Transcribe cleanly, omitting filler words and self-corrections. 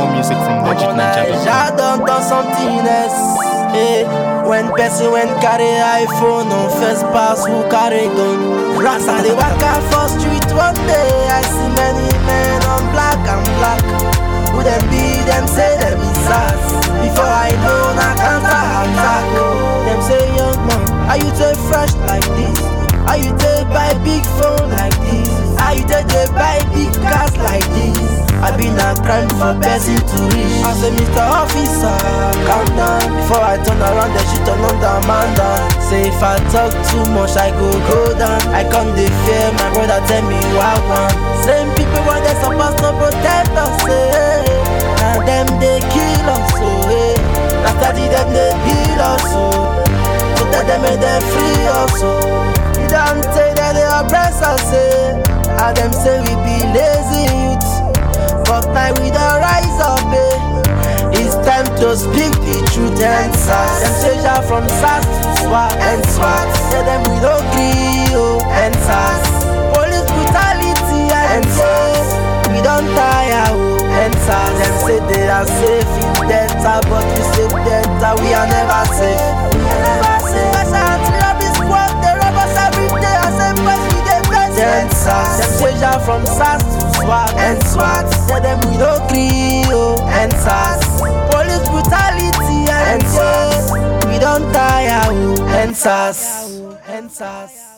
music from legitninja.com. I don't do something else. When person when carry iPhone on first pass who carry gun. Rats and they walk out for street one day. I see many men on black and black. Who them be? Them say them be sass. Before I know I counter attack. Them say young man, are you take fresh like this? Are you take buy big phone like this? Are you take buy big cars like this? I been a crime for person to reach. I say Mr. Officer, calm down. Before I turn around the shit on the man down. Say if I talk too much I go down. I come dey fear my brother tell me what one. Same people when they supposed to protect us, now them they kill us, after them they kill us, so that them make them free us. You don't say that they oppress us, and them say we be lazy youth. But now we don't rise up, it's time to speak the truth and sass. Them soldiers from sass to swat and swat. Tell them we don't agree, and sass. Police brutality and sass. We don't tire, and sass. Them say they are safe in Delta, but we say Delta, we are never safe. We are never safe. Special anti-robbery squad, they rob us every day. I say, but we dey bless and sass. Them soldiers from sass to swat and swat. Tell them we don't agree, and sass. Police brutality and sass. We don't tire, and sass.